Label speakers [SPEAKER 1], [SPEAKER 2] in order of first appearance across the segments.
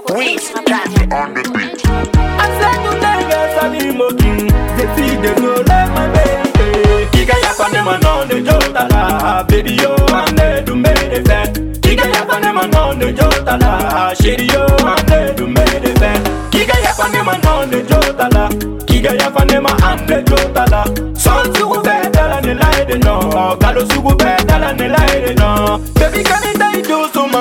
[SPEAKER 1] Weeds traffic on the beat.
[SPEAKER 2] I said to niggas I be smoking. They feed the girl like my baby. Kiga ya pane manone jota la, baby yo ane du me de fe. Kiga ya pane manone jota la, shady yo ane du me de fe. Kiga ya pane manone jota la, kiga ya pane ma ane jota la. Son sugu be dala ne laide no, galo sugu be dala ne laide no. Baby can it die do suma,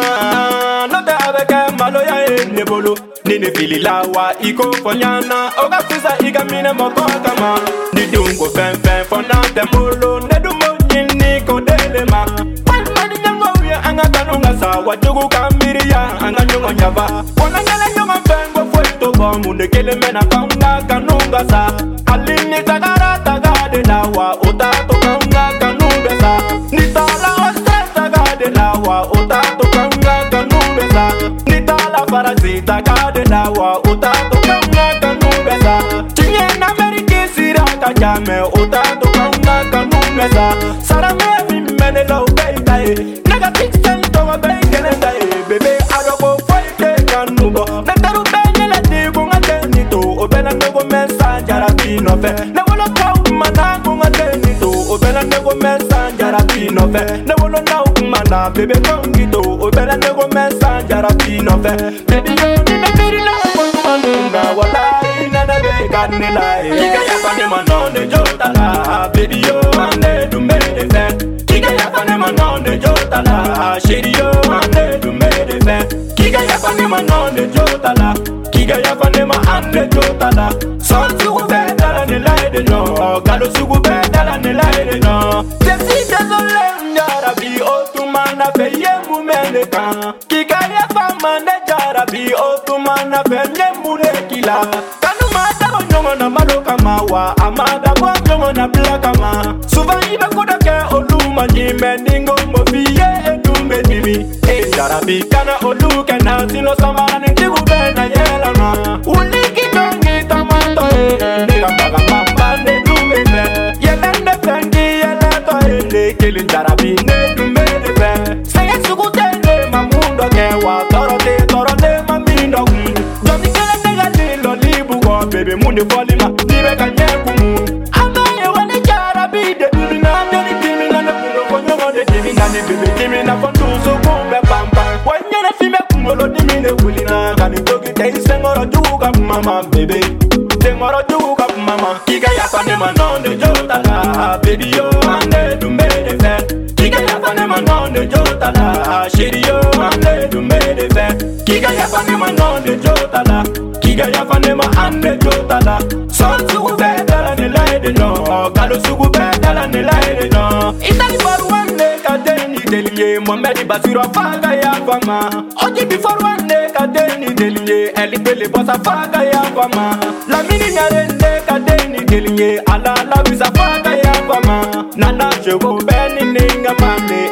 [SPEAKER 2] no te abeke malo ya ene bolo. Nini fili lawa iko fonyana, oga fisa iga mine moko kama. Ni dungo fen fen fona te molo, ne du mo nyini ko dele ma. Wan mani nyango ya anga kanunga sa, wajugu kamiri ya anga nyongo nyaba. Wana nyala nyongo fengo fueto bomu, ne kele mena kanga kanunga sa. Alini tagara tagade lawa, otato kanga kanunga sa. Nitala ostres tagade lawa, otato kanga kanunga sa. Nitala parasita kade lawa, otato kanga kanunga sa. Chinye na meriki sira kajame, otato kanga kanunga sa. Sara me mene lo beitae, naga pixel to ma beitae, bebe adobo fight kanubo. Netaru benye la dibu ngatenito, obela nego mensa jara pino fe. Nebolo kau mana kunga tenito, obela nego mensa jara pino fe. Nebolo nau mana bebe kongito, obela nego mensa jara pino fe. Baby yo ni na beri la kunga wala ina na be kanila. Kiga ya pane manone jota la, baby yo ane du me de fe. Kiga ya pane manone jota la, shady yo ane du me de fe. Kiga ya pane manone jota la, kiga ya pane ma ane jota la. Son sugu be dala ne laide no, galo sugu be dala ne laide no. Tesi désolé njara bi otumana fe yemu meneka. Kiga ya fama ne jara bi otumana fe yemu ne kila. Kanu mata ko nyongo na malo kama wa, amada ko nyongo na bla kama. Souvent ibe kuda ke oluma nyime ningo mo biye edumbe bibi. E jara bi kana olu kana sino samara ne tigu be na yela na. Uliki tongi tamato nega maga mamba ne dumbe be. Yele ne fengi yele to ele kili jara bi ne dumbe de be. Saye sugu tene mamundo ke wa toro te mamindo kum. Jomi kele nega lilo libu go baby mundi folima nibe kanye kumu. Amaye wani jara bi de dulina deni timina ne kuno konyo de timina ne bebe timina fonduzo kumbe pampa. Wanyana fime kumolo dimine kulina kani togi te sengoro juga mama baby. Sengoro juga mama. Kiga ya pane manone jota la, baby yo ane du me de fe. Kiga ya pane manone jota la, shady yo ane du me de fe. Kiga ya pane manone jota la, kiga ya pane ma ane jota la. Son sugu be dala ne laide no, galo sugu be dala ne laide no. Itali for one day kadeni delinye, Mohamed Basiro faga ya fama. Oji before one day kadeni delinye, Eli Bele bossa faga ya fama. La mini nyarende kadeni delinye, ala la visa faga ya fama. Nana chego beni ninga mame,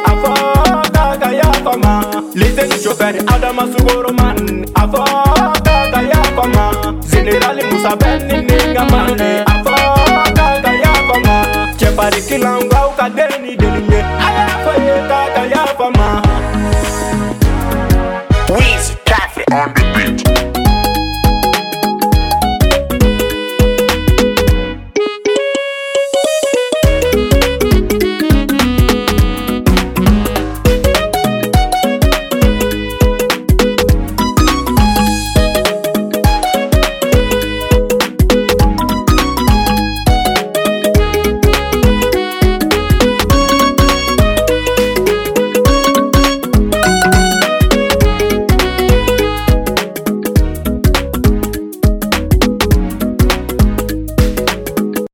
[SPEAKER 2] afaga ya fama. Listen chauffeur Adama Sugoro man, afaga ya fama. General Musa beni ninga mame, afaga ya fama. Chepari kilanga ukadeni delinye, ayafa ye kaga ya fama.
[SPEAKER 1] Weeds traffic on the beat.